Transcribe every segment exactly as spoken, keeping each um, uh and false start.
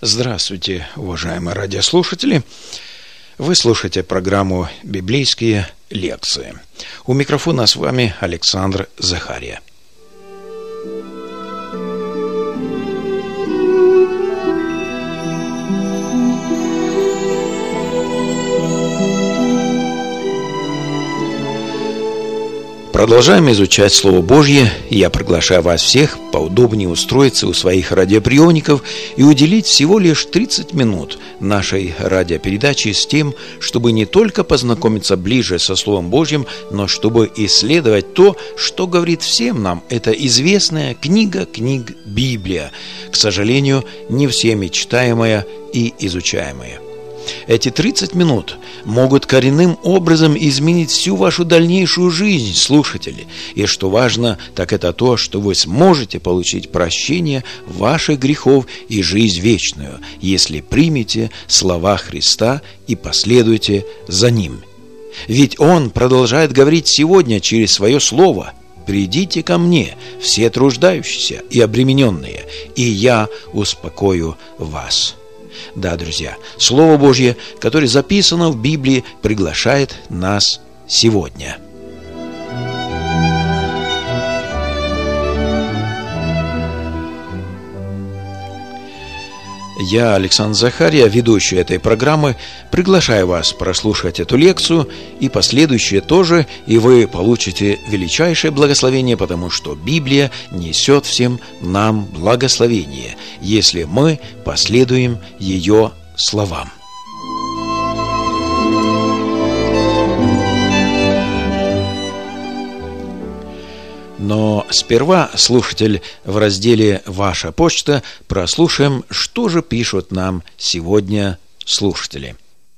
Здравствуйте, уважаемые радиослушатели! Вы слушаете программу «Библейские лекции». У микрофона с вами Александр Захария. Продолжаем изучать Слово Божье, и я приглашаю вас всех поудобнее устроиться у своих радиоприемников и уделить всего лишь тридцать минут нашей радиопередачи с тем, чтобы не только познакомиться ближе со Словом Божьим, но чтобы исследовать то, что говорит всем нам эта известная книга книг Библия, к сожалению, не всеми читаемая и изучаемая. Эти тридцать минут могут коренным образом изменить всю вашу дальнейшую жизнь, слушатели. И что важно, так это то, что вы сможете получить прощение ваших грехов и жизнь вечную, если примете слова Христа и последуете за Ним. Ведь Он продолжает говорить сегодня через Свое Слово: «Придите ко мне, все труждающиеся и обремененные, и я успокою вас». Да, друзья, Слово Божье, которое записано в Библии, приглашает нас сегодня. Я, Александр Захария, ведущий этой программы, приглашаю вас прослушать эту лекцию и последующие тоже, и вы получите величайшее благословение, потому что Библия несет всем нам благословение, если мы последуем ее словам. Но сперва, слушатель, в разделе «Ваша почта» прослушаем, что же пишут нам сегодня слушатели.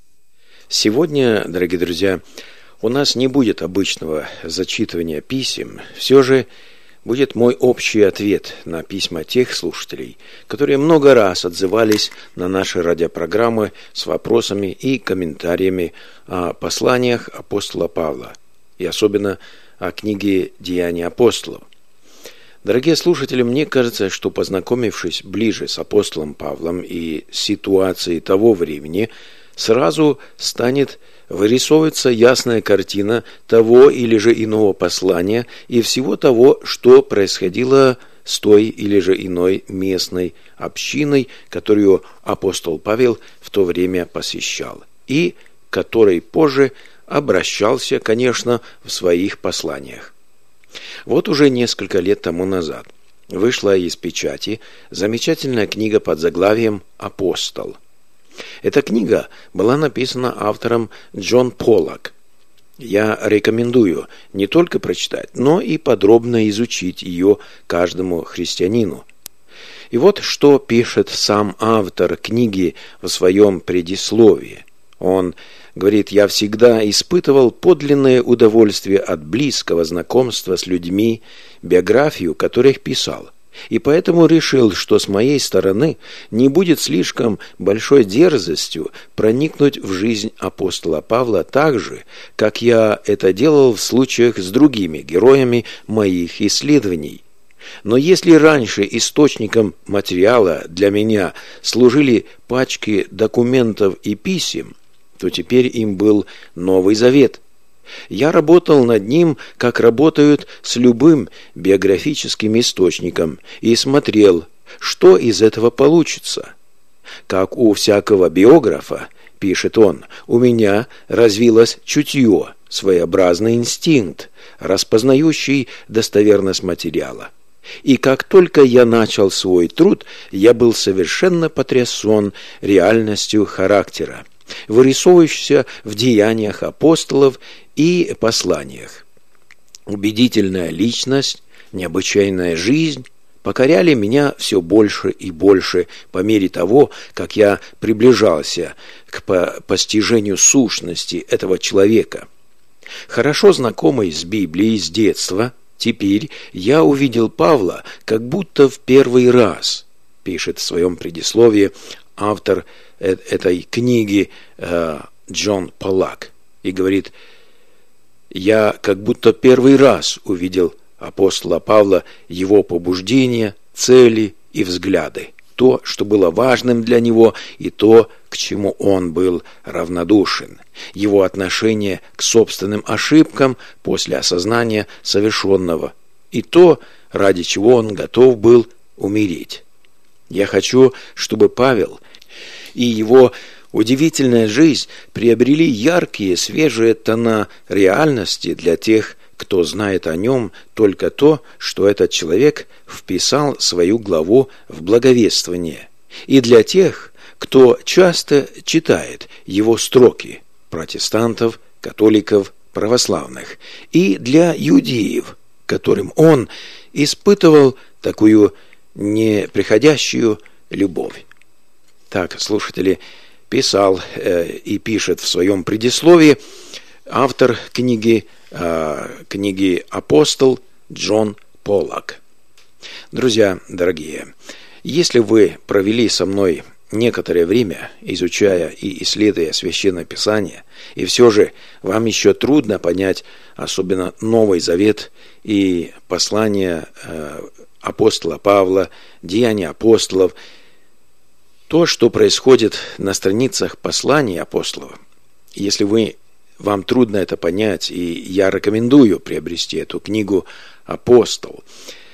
Сегодня, дорогие друзья, у нас не будет обычного зачитывания писем, все же будет мой общий ответ на письма тех слушателей, которые много раз отзывались на наши радиопрограммы с вопросами и комментариями о посланиях апостола Павла, и особенно о книге «Деяния апостолов». Дорогие слушатели, мне кажется, что, познакомившись ближе с апостолом Павлом и ситуацией того времени, сразу станет вырисовываться ясная картина того или же иного послания и всего того, что происходило с той или же иной местной общиной, которую апостол Павел в то время посещал, и которой позже обращался, конечно, в своих посланиях. Вот уже несколько лет тому назад вышла из печати замечательная книга под заглавием «Апостол». Эта книга была написана автором Джон Поллак. Я рекомендую не только прочитать, но и подробно изучить ее каждому христианину. И вот что пишет сам автор книги в своем предисловии. Он говорит: «Я всегда испытывал подлинное удовольствие от близкого знакомства с людьми, биографию которых писал, и поэтому решил, что с моей стороны не будет слишком большой дерзостью проникнуть в жизнь апостола Павла так же, как я это делал в случаях с другими героями моих исследований. Но если раньше источником материала для меня служили пачки документов и писем, то теперь им был Новый Завет. Я работал над ним, как работают с любым биографическим источником, и смотрел, что из этого получится. Как у всякого биографа, пишет он, у меня развилось чутье, своеобразный инстинкт, распознающий достоверность материала. И как только я начал свой труд, я был совершенно потрясен реальностью характера, вырисовывающийся в деяниях апостолов и посланиях. Убедительная личность, необычайная жизнь покоряли меня все больше и больше по мере того, как я приближался к постижению сущности этого человека. Хорошо знакомый с Библией с детства, теперь я увидел Павла как будто в первый раз, пишет в своем предисловии автор этой книги Джон Поллак, и говорит: «Я как будто первый раз увидел апостола Павла, его побуждения, цели и взгляды». то, что было важным для него, и то, к чему он был равнодушен. Его отношение к собственным ошибкам после осознания совершенного, и то, ради чего он готов был умереть. Я хочу, чтобы Павел и его удивительная жизнь приобрели яркие, свежие тона реальности для тех, кто знает о нем только то, что этот человек вписал свою главу в благовествование, и для тех, кто часто читает его строки, протестантов, католиков, православных, и для иудеев, которым он испытывал такую неприходящую любовь. Так, слушатели, писал э, и пишет в своем предисловии автор книги, э, книги «Апостол» Джон Поллак. Друзья дорогие, если вы провели со мной некоторое время, изучая и исследуя Священное Писание, и все же вам еще трудно понять, особенно Новый Завет и послания э, апостола Павла, деяния апостолов, то, что происходит на страницах посланий апостолов, если вы, вам трудно это понять, и я рекомендую приобрести эту книгу «Апостол»,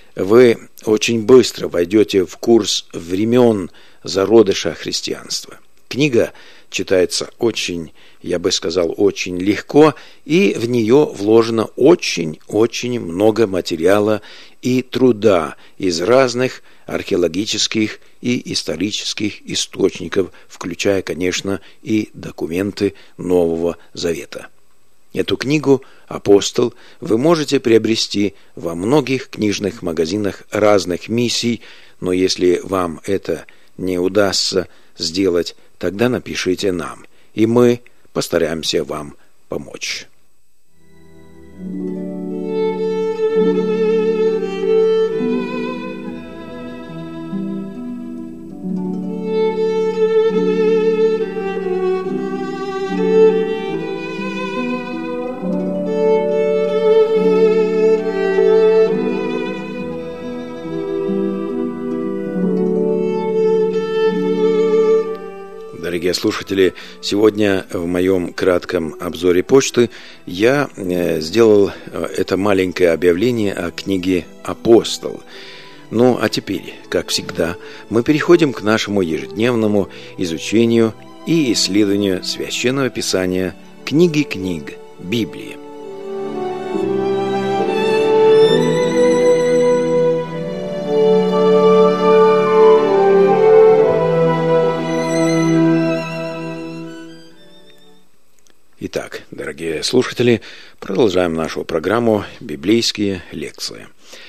вы очень быстро войдете в курс времен зародыша христианства. Книга читается очень, я бы сказал, очень легко, и в нее вложено очень-очень много материала и труда из разных археологических и исторических источников, включая, конечно, и документы Нового Завета. Эту книгу «Апостол» вы можете приобрести во многих книжных магазинах разных миссий, но если вам это не удастся сделать, тогда напишите нам, и мы постараемся вам помочь. Дорогие слушатели, сегодня в моем кратком обзоре почты я сделал это маленькое объявление о книге «Апостол». Ну, а теперь, как всегда, мы переходим к нашему ежедневному изучению и исследованию Священного Писания, книги книг, Библии. Итак, дорогие слушатели, продолжаем нашу программу «Библейские лекции».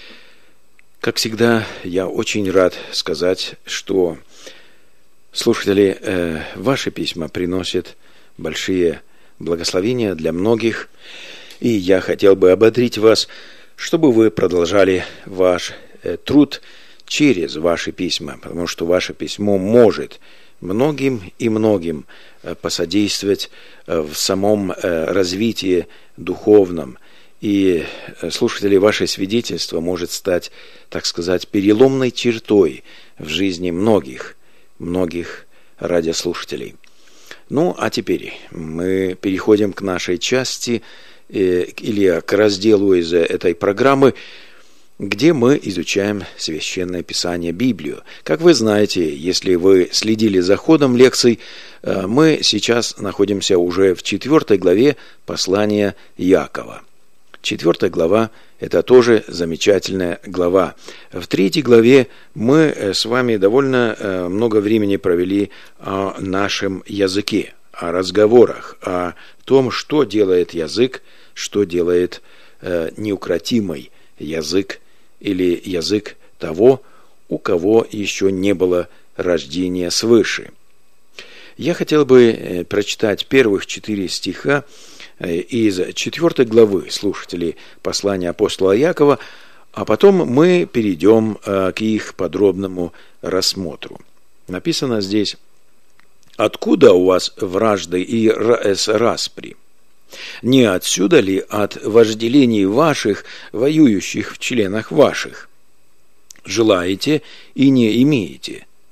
Как всегда, я очень рад сказать, что слушатели, э, ваши письма приносят большие благословения для многих, и я хотел бы ободрить вас, чтобы вы продолжали ваш э, труд через ваши письма, потому что ваше письмо может многим и многим посодействовать в самом развитии духовном. И, слушатели, ваше свидетельство может стать, так сказать, переломной чертой в жизни многих, многих радиослушателей. Ну, а теперь мы переходим к нашей части или к разделу из этой программы, где мы изучаем Священное Писание, Библию. Как вы знаете, если вы следили за ходом лекций, мы сейчас находимся уже в четвертой главе послания Иакова. Четвертая глава – это тоже замечательная глава. В третьей главе мы с вами довольно много времени провели о нашем языке, о разговорах, о том, что делает язык, что делает неукротимый язык, или язык того, у кого еще не было рождения свыше. Я хотел бы прочитать первых четыре стиха из четвертой главы, слушатели, послания апостола Иакова, а потом мы перейдем к их подробному рассмотру. Написано здесь: «Откуда у вас вражды и распри? Не отсюда ли от вожделений ваших, воюющих в членах ваших? Желаете и не имеете,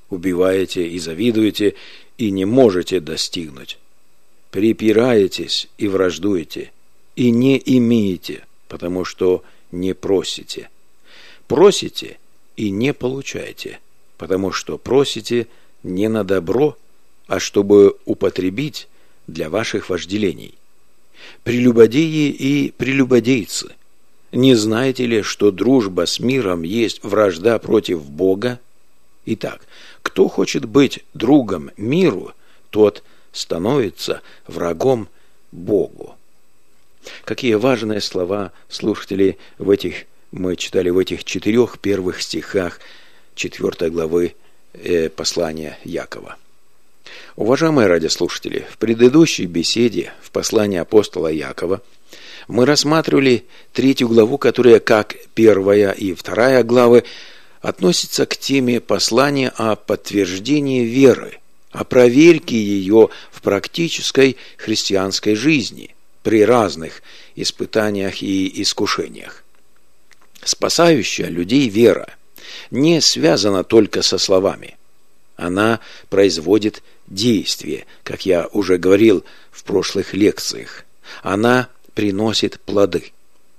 убиваете и завидуете, и не можете достигнуть. Припираетесь и враждуете, и не имеете, потому что не просите. Просите и не получаете, потому что просите не на добро, а чтобы употребить для ваших вожделений. Прелюбодеи и прелюбодейцы, не знаете ли, что дружба с миром есть вражда против Бога? Итак, кто хочет быть другом миру, тот становится врагом Богу. Какие важные слова, слушатели, в этих, мы читали в этих четырех первых стихах четвёртой главы э, послания Якова. Уважаемые радиослушатели, в предыдущей беседе в послании апостола Якова мы рассматривали третью главу, которая, как первая и вторая главы, относится к теме послания о подтверждении веры, о проверке ее в практической христианской жизни при разных испытаниях и искушениях. Спасающая людей вера не связана только со словами. Она производит действие, как я уже говорил в прошлых лекциях. Она приносит плоды.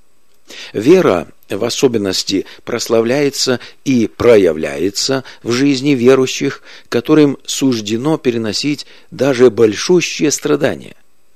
Вера в особенности прославляется и проявляется в жизни верующих, которым суждено переносить даже большущие страдания.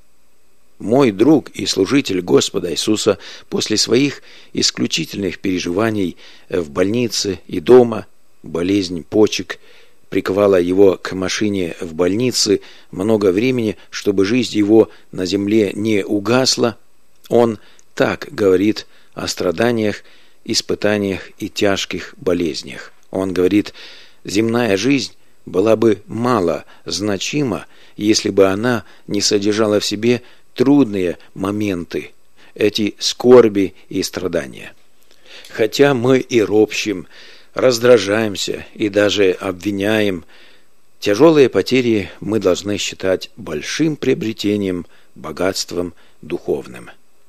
Мой друг и служитель Господа Иисуса после своих исключительных переживаний в больнице и дома, болезнь почек приковала его к машине в больнице, много времени, чтобы жизнь его на земле не угасла, он так говорит о страданиях, испытаниях и тяжких болезнях. Он говорит, земная жизнь была бы мало значима, если бы она не содержала в себе трудные моменты, эти скорби и страдания. Хотя мы и ропщим, раздражаемся и даже обвиняем, тяжелые потери мы должны считать большим приобретением, богатством духовным.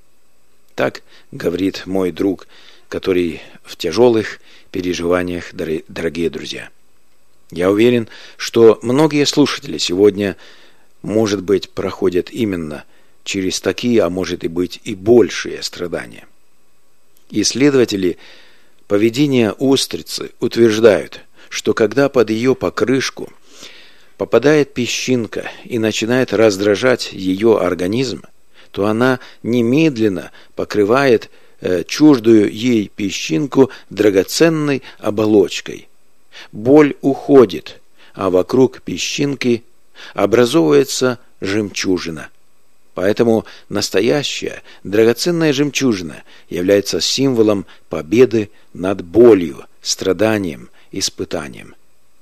Так говорит мой друг, который в тяжелых переживаниях, дорогие друзья. Я уверен, что многие слушатели сегодня, может быть, проходят именно через такие, а может и быть и большие страдания. Исследователи поведения устрицы утверждают, что когда под ее покрышку попадает песчинка и начинает раздражать ее организм, то она немедленно покрывает э, чуждую ей песчинку драгоценной оболочкой. Боль уходит, а вокруг песчинки образовывается жемчужина. Поэтому настоящая драгоценная жемчужина является символом победы над болью, страданием, испытанием.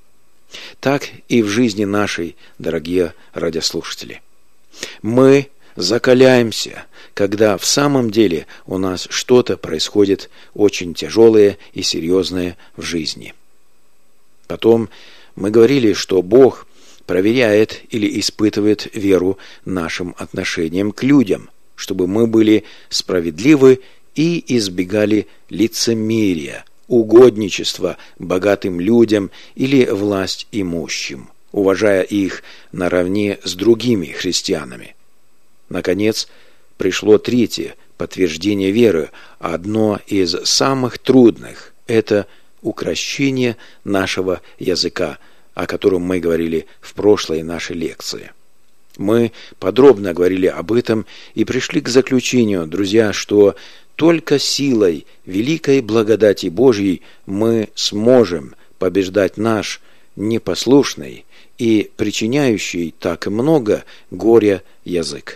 Так и в жизни нашей, дорогие радиослушатели. Мы закаляемся, когда в самом деле у нас что-то происходит очень тяжелое и серьезное в жизни. Потом мы говорили, что Бог проверяет или испытывает веру нашим отношением к людям, чтобы мы были справедливы и избегали лицемерия, угодничества богатым людям или власть имущим, уважая их наравне с другими христианами. Наконец, пришло третье подтверждение веры, одно из самых трудных – это укрощение нашего языка, о котором мы говорили в прошлой нашей лекции. Мы подробно говорили об этом и пришли к заключению, друзья, что только силой великой благодати Божьей мы сможем побеждать наш непослушный и причиняющий так много горя язык.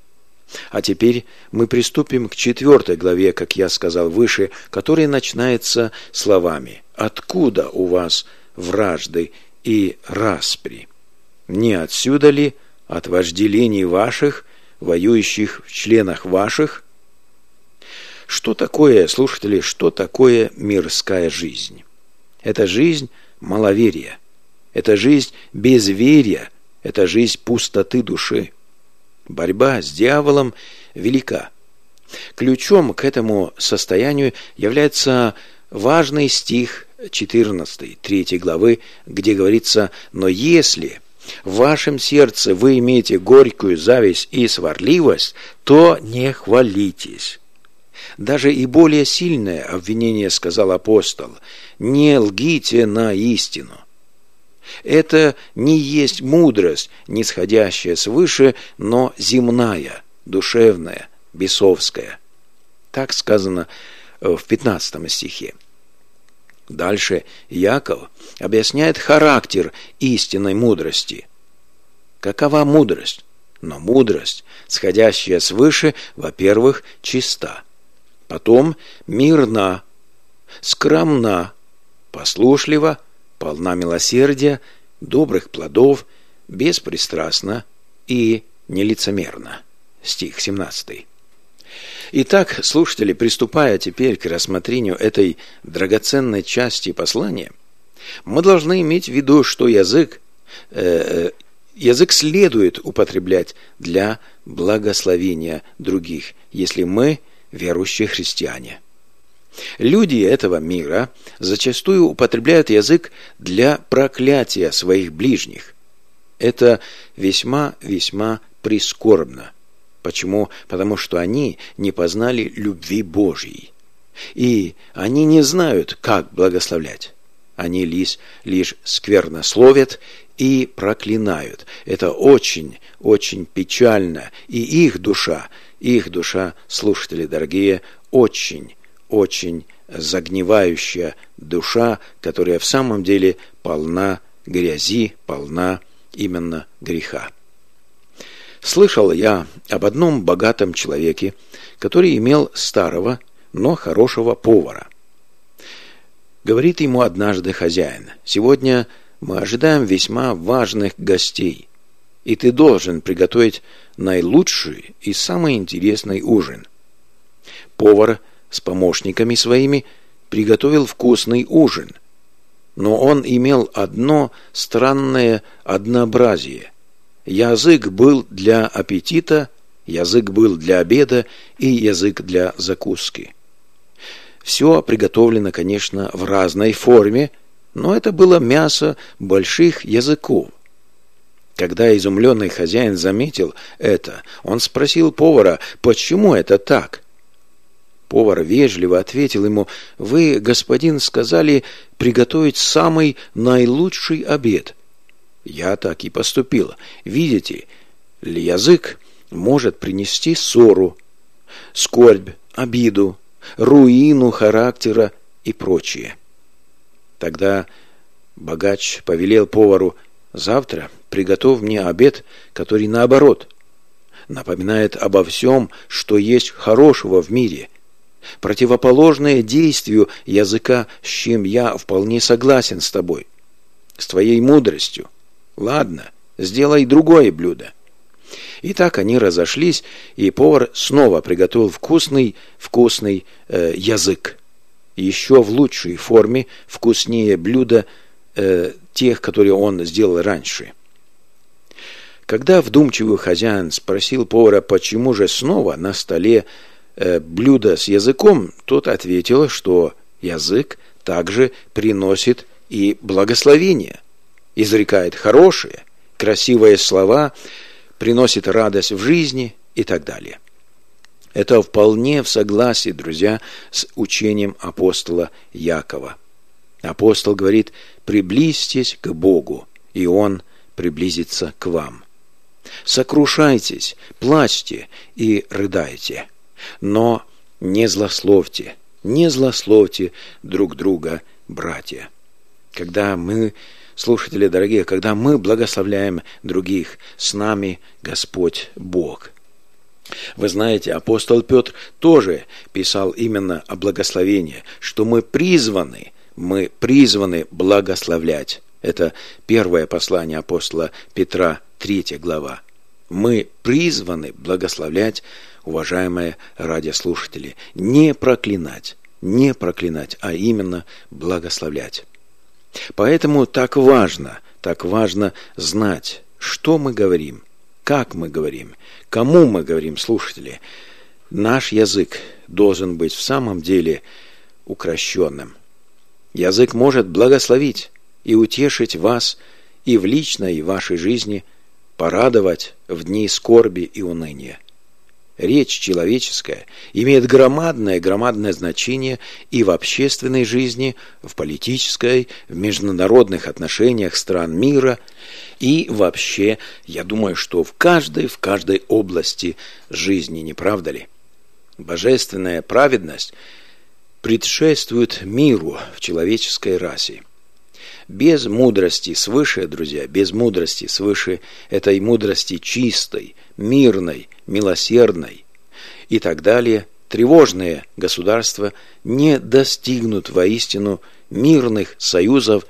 А теперь мы приступим к четвертой главе, как я сказал выше, которая начинается словами «Откуда у вас вражды и распри? Не отсюда ли от вожделений ваших, воюющих в членах ваших?» Что такое, слушатели, что такое мирская жизнь? Это жизнь маловерия, это жизнь безверия, это жизнь пустоты души. Борьба с дьяволом велика. Ключом к этому состоянию является важный стих четырнадцатой, третьей главы, где говорится: «Но если в вашем сердце вы имеете горькую зависть и сварливость, то не хвалитесь». Даже и более сильное обвинение сказал апостол: «Не лгите на истину». Это не есть мудрость, нисходящая свыше, но земная, душевная, бесовская. Так сказано в пятнадцатом стихе. Дальше Яков объясняет характер истинной мудрости. Какова мудрость? Но мудрость, сходящая свыше, во-первых, чиста, потом мирна, скромна, послушлива, полна милосердия, добрых плодов, беспристрастна и нелицемерна. Стих семнадцатый. Итак, слушатели, приступая теперь к рассмотрению этой драгоценной части послания, мы должны иметь в виду, что язык, э, язык следует употреблять для благословения других, если мы верующие христиане. Люди этого мира зачастую употребляют язык для проклятия своих ближних. Это весьма-весьма прискорбно. Почему? Потому что они не познали любви Божьей. И они не знают, как благословлять. Они лишь, лишь сквернословят и проклинают. Это очень-очень печально. И их душа, их душа, слушатели дорогие, очень очень загнивающая душа, которая в самом деле полна грязи, полна именно греха. Слышал я об одном богатом человеке, который имел старого, но хорошего повара. Говорит ему однажды хозяин: «Сегодня мы ожидаем весьма важных гостей, и ты должен приготовить наилучший и самый интересный ужин». Повар с помощниками своими приготовил вкусный ужин, но он имел одно странное однообразие. Язык был для аппетита, язык был для обеда и язык для закуски. Все приготовлено, конечно, в разной форме, но это было мясо больших языков. Когда изумленный хозяин заметил это, он спросил повара, почему это так? Повар вежливо ответил ему: «Вы, господин, сказали приготовить самый наилучший обед». Я так и поступил. Видите ли, язык может принести ссору, скорбь, обиду, руину характера и прочее. Тогда богач повелел повару: «Завтра приготовь мне обед, который наоборот напоминает обо всем, что есть хорошего в мире, противоположное действию языка, с чем я вполне согласен с тобой, с твоей мудростью. Ладно, сделай другое блюдо». И так они разошлись, и повар снова приготовил вкусный, вкусный э, язык. Еще в лучшей форме, вкуснее блюда э, тех, которые он сделал раньше. Когда вдумчивый хозяин спросил повара, почему же снова на столе э, блюдо с языком, тот ответил, что язык также приносит и благословение, изрекает хорошие, красивые слова, приносит радость в жизни и так далее. Это вполне в согласии, друзья, с учением апостола Якова. Апостол говорит: «Приблизьтесь к Богу, и Он приблизится к вам. Сокрушайтесь, плачьте и рыдайте, но не злословьте, не злословьте друг друга, братья». Когда мы, слушатели дорогие, когда мы благословляем других, с нами Господь Бог. Вы знаете, апостол Петр тоже писал именно о благословении, что мы призваны, мы призваны благословлять. Это первое послание апостола Петра, третья глава. Мы призваны благословлять, уважаемые радиослушатели, не проклинать, не проклинать, а именно благословлять. Поэтому так важно, так важно знать, что мы говорим, как мы говорим, кому мы говорим, слушатели. Наш язык должен быть в самом деле укращенным. Язык может благословить и утешить вас и в личной вашей жизни, порадовать в дни скорби и уныния. Речь человеческая имеет громадное, громадное значение и в общественной жизни, в политической, в международных отношениях стран мира и вообще, я думаю, что в каждой, в каждой области жизни, не правда ли? Божественная праведность предшествует миру в человеческой расе. Без мудрости свыше, друзья, без мудрости свыше, этой мудрости чистой, мирной, милосердной и так далее, тревожные государства не достигнут воистину мирных союзов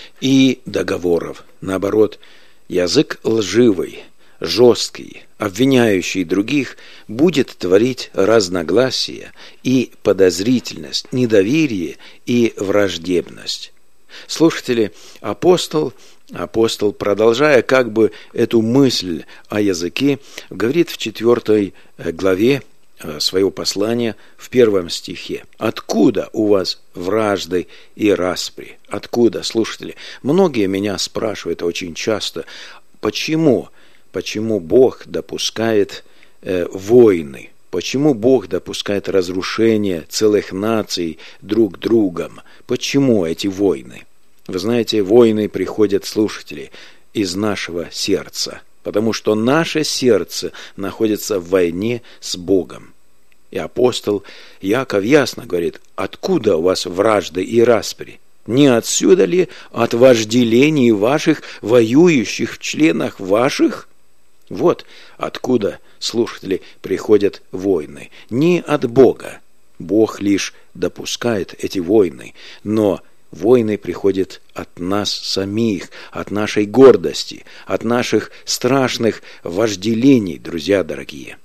и договоров. Наоборот, язык лживый, жесткий, обвиняющий других, будет творить разногласия и подозрительность, недоверие и враждебность. Слушатели, апостол, апостол, продолжая как бы эту мысль о языке, говорит в четвертой главе своего послания в первом стихе. Откуда у вас вражды и распри? Откуда, слушатели? Многие меня спрашивают очень часто, почему, почему Бог допускает э, войны? Почему Бог допускает разрушение целых наций друг другом? Почему эти войны? Вы знаете, войны приходят, слушатели, из нашего сердца, потому что наше сердце находится в войне с Богом. И апостол Яков ясно говорит, откуда у вас вражды и распри? Не отсюда ли от вожделений ваших, воюющих в членах ваших? Вот откуда, слушатели, приходят войны. Не от Бога. Бог лишь допускает эти войны, но войны приходят от нас самих, от нашей гордости, от наших страшных вожделений, друзья дорогие.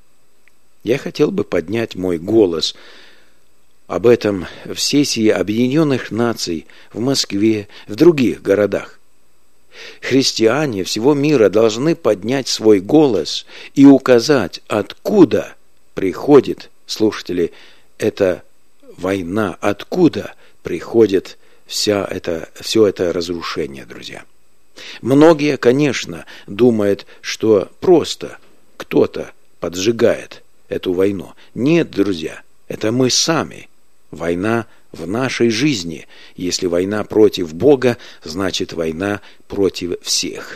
Я хотел бы поднять мой голос об этом в сессии Объединенных Наций в Москве, в других городах. Христиане всего мира должны поднять свой голос и указать, откуда приходит, слушатели, эта война, откуда приходит вся это, все это разрушение, друзья. Многие, конечно, думают, что просто кто-то поджигает эту войну. Нет, друзья, это мы сами. Война в нашей жизни. Если война против Бога, значит война против всех.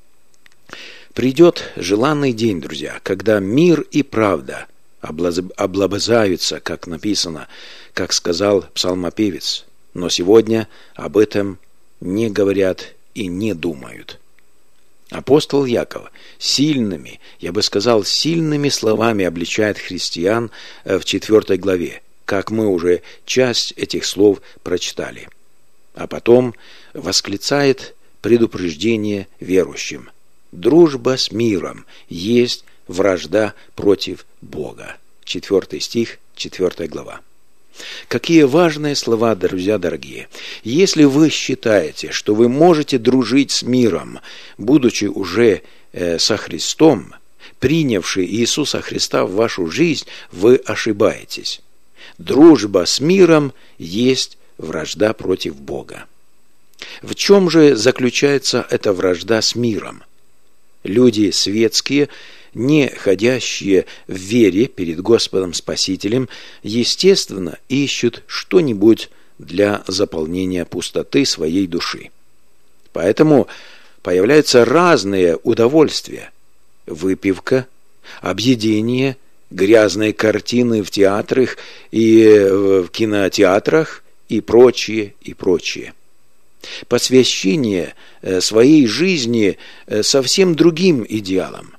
Придет желанный день, друзья, когда мир и правда облобызаются, как написано, как сказал псалмопевец. Но сегодня об этом не говорят и не думают. Апостол Яков сильными, я бы сказал, сильными словами обличает христиан в четвертой главе, как мы уже часть этих слов прочитали. А потом восклицает предупреждение верующим. Дружба с миром есть вражда против Бога. Четвертый стих, четвертая глава. Какие важные слова, друзья дорогие. Если вы считаете, что вы можете дружить с миром, будучи уже э, со Христом, принявший Иисуса Христа в вашу жизнь, вы ошибаетесь. Дружба с миром есть вражда против Бога. В чем же заключается эта вражда с миром? Люди светские, не ходящие в вере перед Господом Спасителем, естественно, ищут что-нибудь для заполнения пустоты своей души. Поэтому появляются разные удовольствия. Выпивка, объедение, грязные картины в театрах и в кинотеатрах и прочее, и прочее. Посвящение своей жизни совсем другим идеалам.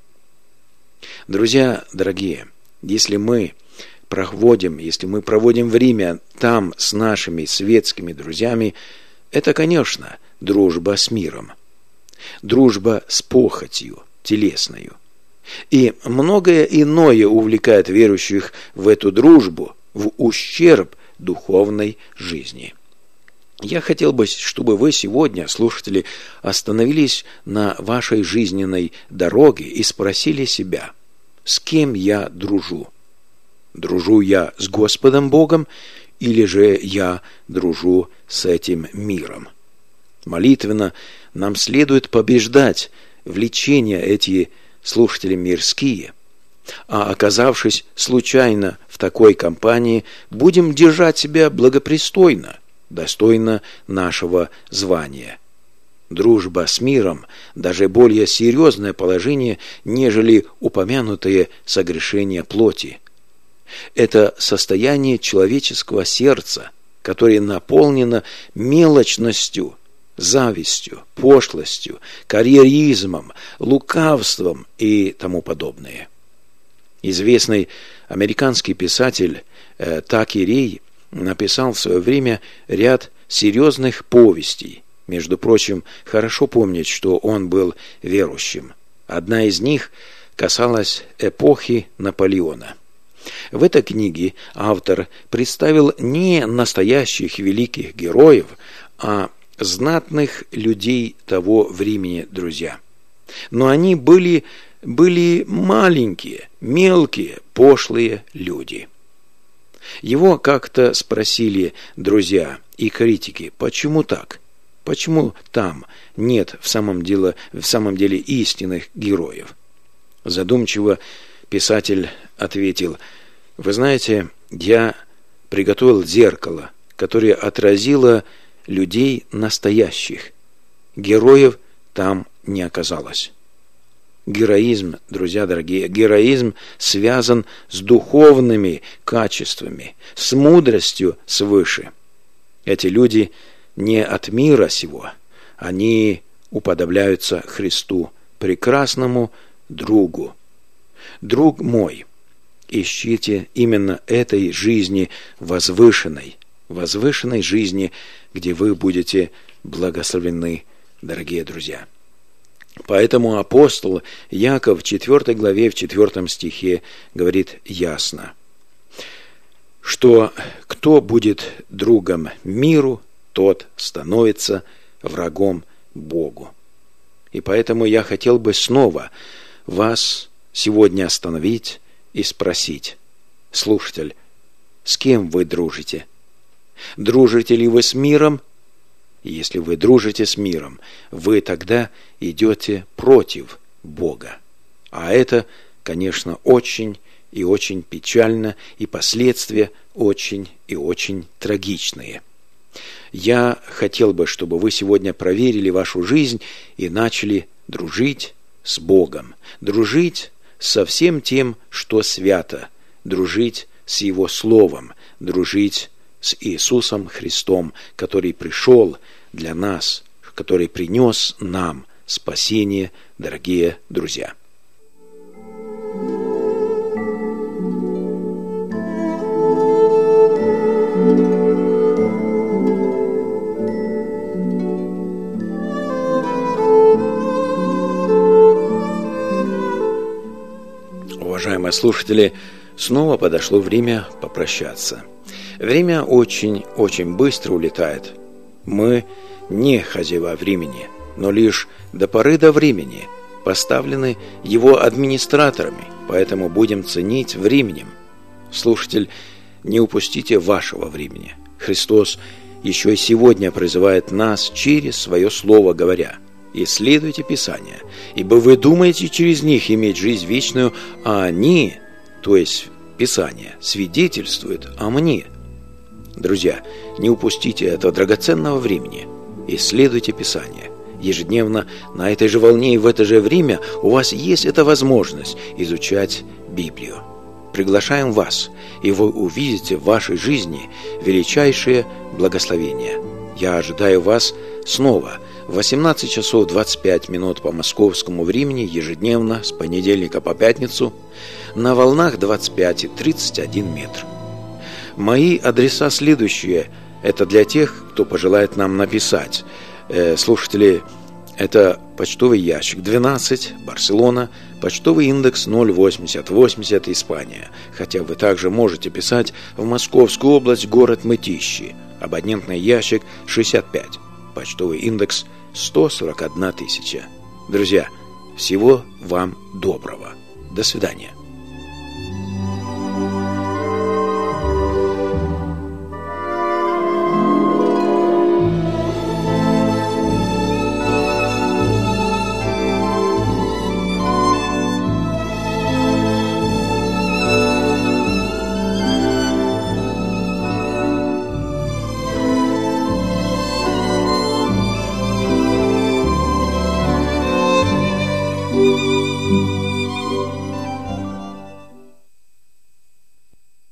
Друзья дорогие, если мы проводим, если мы проводим время там с нашими светскими друзьями, это, конечно, дружба с миром, дружба с похотью телесною. И многое иное увлекает верующих в эту дружбу в ущерб духовной жизни. Я хотел бы, чтобы вы сегодня, слушатели, остановились на вашей жизненной дороге и спросили себя, с кем я дружу? Дружу я с Господом Богом или же я дружу с этим миром. Молитвенно нам следует побеждать влечения эти слушатели мирские, а оказавшись случайно в такой компании, будем держать себя благопристойно, достойно нашего звания. Дружба с миром – даже более серьезное положение, нежели упомянутые согрешения плоти. Это состояние человеческого сердца, которое наполнено мелочностью, завистью, пошлостью, карьеризмом, лукавством и тому подобное. Известный американский писатель э, Таки Рей написал в свое время ряд серьезных повестей. Между прочим, хорошо помнить, что он был верующим. Одна из них касалась эпохи Наполеона. В этой книге автор представил не настоящих великих героев, а знатных людей того времени, друзья. Но они были, были маленькие, мелкие, пошлые люди. Его как-то спросили друзья и критики, почему так? Почему там нет в самом деле, в самом деле истинных героев? Задумчиво писатель ответил: вы знаете, я приготовил зеркало, которое отразило людей настоящих. Героев там не оказалось. Героизм, друзья дорогие, героизм связан с духовными качествами, с мудростью свыше. Эти люди не от мира сего, они уподобляются Христу, прекрасному другу. Друг мой, ищите именно этой жизни возвышенной, возвышенной жизни, где вы будете благословены, дорогие друзья. Поэтому апостол Яков в четвёртой главе, в четвёртом стихе говорит ясно, что кто будет другом миру, тот становится врагом Богу. И поэтому я хотел бы снова вас сегодня остановить и спросить: слушатель, с кем вы дружите? Дружите ли вы с миром? Если вы дружите с миром, вы тогда идете против Бога. А это, конечно, очень и очень печально, и последствия очень и очень трагичные. Я хотел бы, чтобы вы сегодня проверили вашу жизнь и начали дружить с Богом, дружить со всем тем, что свято, дружить с Его Словом, дружить с Иисусом Христом, который пришел для нас, который принес нам спасение, дорогие друзья. Уважаемые слушатели, снова подошло время попрощаться. Время очень-очень быстро улетает. Мы не хозяева времени, но лишь до поры до времени поставлены его администраторами, поэтому будем ценить временем. Слушатель, не упустите вашего времени. Христос еще и сегодня призывает нас через свое слово, говоря: исследуйте Писания, ибо вы думаете через них иметь жизнь вечную, а они, то есть Писание, свидетельствуют о мне. Друзья, не упустите этого драгоценного времени. Исследуйте Писание. Ежедневно на этой же волне и в это же время у вас есть эта возможность изучать Библию. Приглашаем вас, и вы увидите в вашей жизни величайшее благословение. Я ожидаю вас снова в восемнадцать часов двадцать пять минут по московскому времени ежедневно с понедельника по пятницу на волнах двадцать пять и тридцать один метр. Мои адреса следующие. Это для тех, кто пожелает нам написать. Э, слушатели, это почтовый ящик двенадцать, Барселона, почтовый индекс ноль восемьдесят восемьдесят, Испания. Хотя вы также можете писать в Московскую область, город Мытищи. Абонентный ящик шестьдесят пять, почтовый индекс сто сорок одна тысяча. Друзья, всего вам доброго. До свидания.